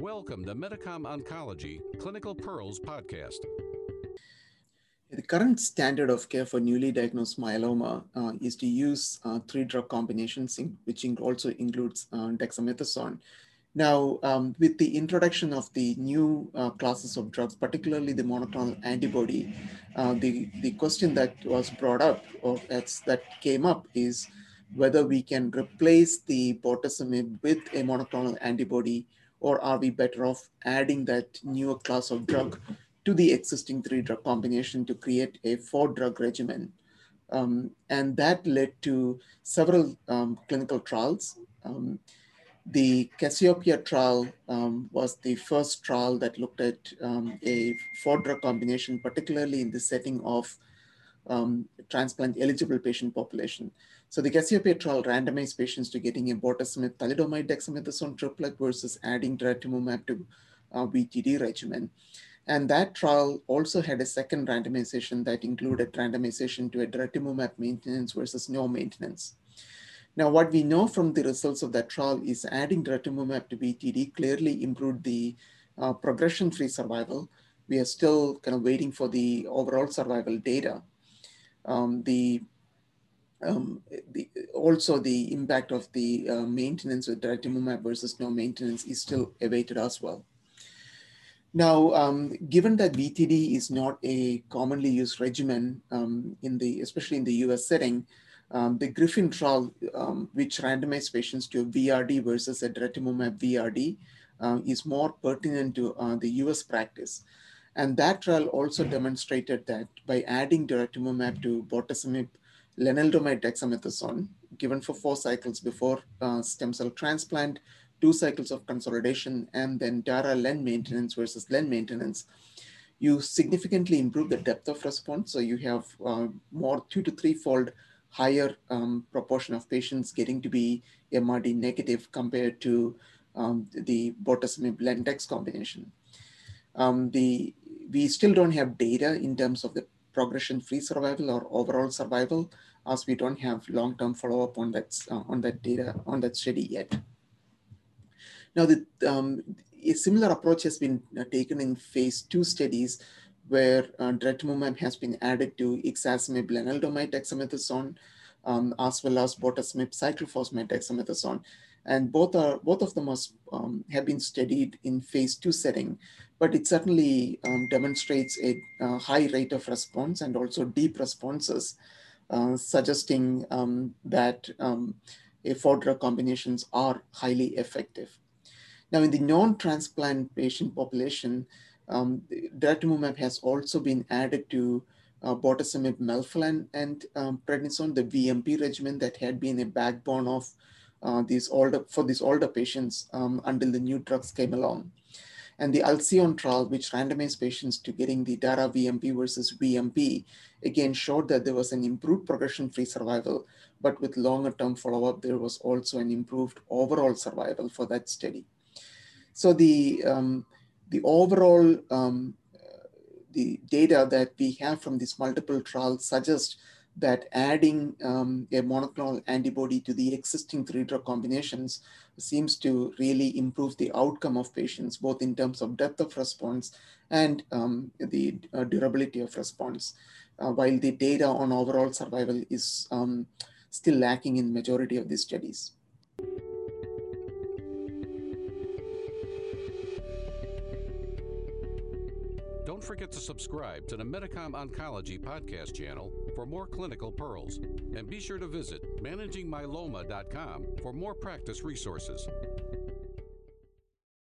Welcome to Medicom Oncology Clinical Pearls podcast. The current standard of care for newly diagnosed myeloma is to use three drug combinations, which also includes dexamethasone. Now, with the introduction of the new classes of drugs, particularly the monoclonal antibody, the question that was brought up or that came up is whether we can replace the bortezomib with a monoclonal antibody, or are we better off adding that newer class of drug to the existing three drug combination to create a four drug regimen. And that led to several clinical trials. The Cassiopeia trial was the first trial that looked at a four-drug combination, particularly in the setting of transplant eligible patient population. So the Cassiopeia trial randomized patients to getting a bortezomib, thalidomide, dexamethasone triplet versus adding daratumumab to VTD regimen. And that trial also had a second randomization that included randomization to a daratumumab maintenance versus no maintenance. Now, what we know from the results of that trial is adding daratumumab to VTD clearly improved the progression-free survival. We are still kind of waiting for the overall survival data. Also, the impact of the maintenance with daratumumab versus no maintenance is still awaited as well. Now, given that VTD is not a commonly used regimen, especially in the US setting, the Griffin trial, which randomized patients to a VRD versus a daratumumab VRD, is more pertinent to the US practice. And that trial also demonstrated that by adding daratumumab to bortezomib, lenalidomide, dexamethasone, given for 4 cycles before stem cell transplant, 2 cycles of consolidation, and then dara-len maintenance versus len maintenance, you significantly improve the depth of response. So you have more 2 to 3-fold higher proportion of patients getting to be MRD negative compared to the bortezomib-len-dex combination. We still don't have data in terms of the progression-free survival or overall survival, as we don't have long-term follow-up on that data, on that study yet. Now, a similar approach has been taken in phase 2 studies where daratumumab has been added to ixazomib, lenalidomide, dexamethasone, as well as bortezomib, cyclophosphamide, dexamethasone. And both of them have been studied in phase 2 setting, but it certainly demonstrates a high rate of response and also deep responses, suggesting that a 4-drug combinations are highly effective. Now, in the non-transplant patient population, daratumumab has also been added to bortezomib, melphalan, and prednisone, the VMP regimen that had been a backbone of these older patients until the new drugs came along. And the Alcyone trial, which randomized patients to getting the dara VMP versus VMP, again showed that there was an improved progression-free survival, but with longer-term follow-up, there was also an improved overall survival for that study. So the overall the data that we have from these multiple trials suggests that adding a monoclonal antibody to the existing 3-drug combinations seems to really improve the outcome of patients, both in terms of depth of response and the durability of response, while the data on overall survival is still lacking in majority of these studies. Don't forget to subscribe to the Medicom Oncology podcast channel for more clinical pearls. And be sure to visit managingmyeloma.com for more practice resources.